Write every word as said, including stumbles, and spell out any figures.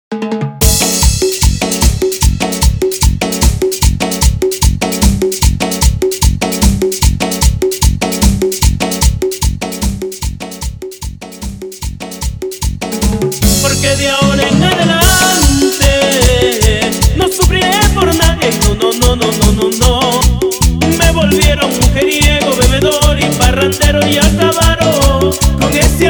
Porque de ahora en adelante no sufriré por nadie. No, no, no, no, no, no, no. Me volvieron mujeriego, bebedor y parrandero y acabaro con ese